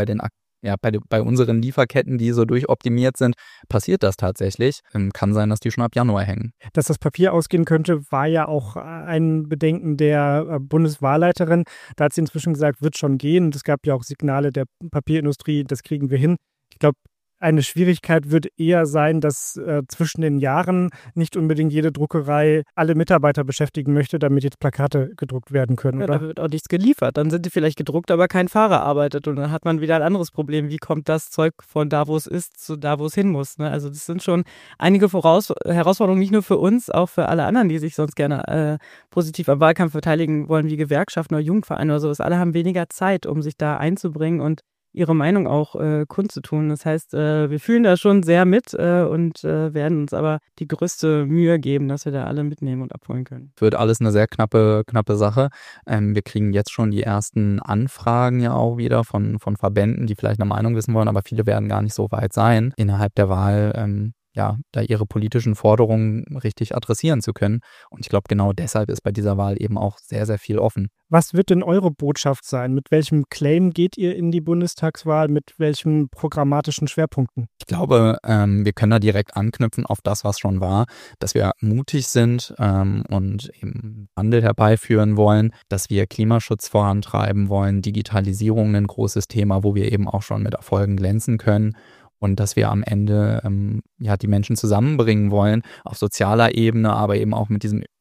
bei unseren Lieferketten, die so durchoptimiert sind, passiert das tatsächlich. Kann sein, dass die schon ab Januar hängen. Dass das Papier ausgehen könnte, war ja auch ein Bedenken der Bundeswahlleiterin. Da hat sie inzwischen gesagt, wird schon gehen. Und es gab ja auch Signale der Papierindustrie, das kriegen wir hin. Ich glaube, eine Schwierigkeit wird eher sein, dass zwischen den Jahren nicht unbedingt jede Druckerei alle Mitarbeiter beschäftigen möchte, damit jetzt Plakate gedruckt werden können, oder? Da wird auch nichts geliefert. Dann sind die vielleicht gedruckt, aber kein Fahrer arbeitet. Und dann hat man wieder ein anderes Problem. Wie kommt das Zeug von da, wo es ist, zu da, wo es hin muss? Ne? Also das sind schon einige Herausforderungen, nicht nur für uns, auch für alle anderen, die sich sonst gerne positiv am Wahlkampf beteiligen wollen, wie Gewerkschaften oder Jugendvereine oder sowas. Alle haben weniger Zeit, um sich da einzubringen und ihre Meinung auch kundzutun. Das heißt, wir fühlen da schon sehr mit und werden uns aber die größte Mühe geben, dass wir da alle mitnehmen und abholen können. Wird alles eine sehr knappe Sache. Wir kriegen jetzt schon die ersten Anfragen ja auch wieder von Verbänden, die vielleicht eine Meinung wissen wollen, aber viele werden gar nicht so weit sein, innerhalb der Wahl da ihre politischen Forderungen richtig adressieren zu können. Und ich glaube, genau deshalb ist bei dieser Wahl eben auch sehr, sehr viel offen. Was wird denn eure Botschaft sein? Mit welchem Claim geht ihr in die Bundestagswahl? Mit welchen programmatischen Schwerpunkten? Ich glaube, wir können da direkt anknüpfen auf das, was schon war, dass wir mutig sind und eben Wandel herbeiführen wollen, dass wir Klimaschutz vorantreiben wollen, Digitalisierung ein großes Thema, wo wir eben auch schon mit Erfolgen glänzen können. Und dass wir am Ende die Menschen zusammenbringen wollen auf sozialer Ebene, aber eben auch mit dieser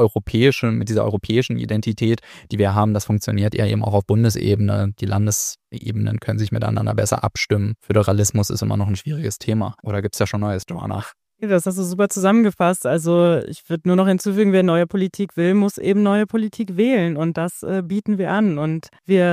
europäischen Identität, die wir haben. Das funktioniert ja eben auch auf Bundesebene. Die Landesebenen können sich miteinander besser abstimmen. Föderalismus ist immer noch ein schwieriges Thema. Oder gibt es ja schon Neues, Joanna? Das hast du super zusammengefasst. Also ich würde nur noch hinzufügen, wer neue Politik will, muss eben neue Politik wählen. Und das bieten wir an. Und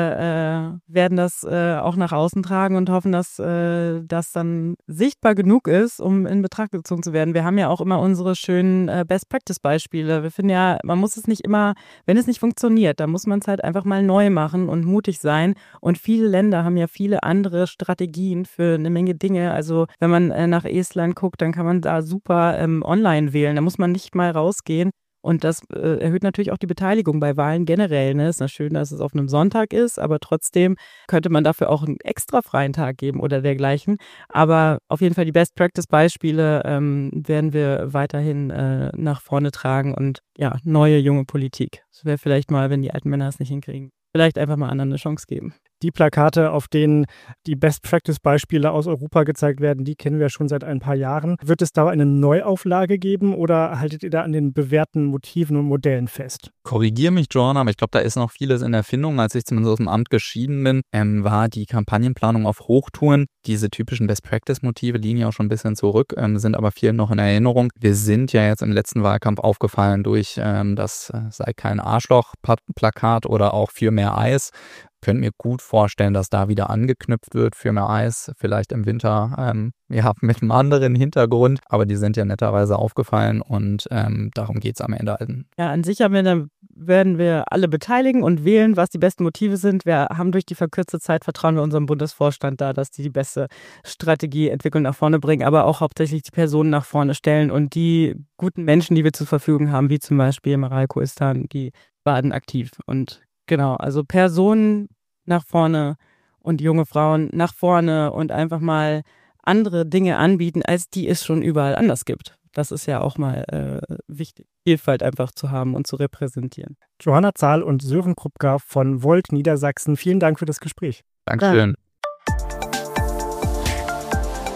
wir werden das auch nach außen tragen und hoffen, dass das dann sichtbar genug ist, um in Betracht gezogen zu werden. Wir haben ja auch immer unsere schönen Best-Practice-Beispiele. Wir finden ja, man muss es nicht immer, wenn es nicht funktioniert, dann muss man es halt einfach mal neu machen und mutig sein. Und viele Länder haben ja viele andere Strategien für eine Menge Dinge. Also wenn man nach Estland guckt, dann kann man da super online wählen. Da muss man nicht mal rausgehen. Und das erhöht natürlich auch die Beteiligung bei Wahlen generell. Ne? Ist ja schön, dass es auf einem Sonntag ist, aber trotzdem könnte man dafür auch einen extra freien Tag geben oder dergleichen. Aber auf jeden Fall die Best-Practice-Beispiele werden wir weiterhin nach vorne tragen und ja, neue, junge Politik. Das wäre vielleicht mal, wenn die alten Männer es nicht hinkriegen, vielleicht einfach mal anderen eine Chance geben. Die Plakate, auf denen die Best-Practice-Beispiele aus Europa gezeigt werden, die kennen wir schon seit ein paar Jahren. Wird es da eine Neuauflage geben oder haltet ihr da an den bewährten Motiven und Modellen fest? Korrigiere mich, John, aber ich glaube, da ist noch vieles in Erfindung. Als ich zumindest aus dem Amt geschieden bin, war die Kampagnenplanung auf Hochtouren. Diese typischen Best-Practice-Motive liegen ja auch schon ein bisschen zurück, sind aber vielen noch in Erinnerung. Wir sind ja jetzt im letzten Wahlkampf aufgefallen durch das Sei kein Arschloch-Plakat oder auch für mehr Eis. Könnte mir gut vorstellen, dass da wieder angeknüpft wird für mehr Eis, vielleicht im Winter mit einem anderen Hintergrund, aber die sind ja netterweise aufgefallen und darum geht es am Ende. Ja, an sich werden wir alle beteiligen und wählen, was die besten Motive sind. Wir haben durch die verkürzte Zeit, vertrauen wir unserem Bundesvorstand da, dass die beste Strategie entwickeln, nach vorne bringen, aber auch hauptsächlich die Personen nach vorne stellen und die guten Menschen, die wir zur Verfügung haben, wie zum Beispiel Mareike Oistan, die waren aktiv und genau, also Personen nach vorne und junge Frauen nach vorne und einfach mal andere Dinge anbieten, als die es schon überall anders gibt. Das ist ja auch mal wichtig, Vielfalt einfach zu haben und zu repräsentieren. Johanna Zahl und Sören Krupka von Volt Niedersachsen, vielen Dank für das Gespräch. Dankeschön.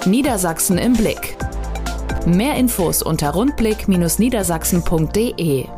Niedersachsen im Blick. Mehr Infos unter rundblick-niedersachsen.de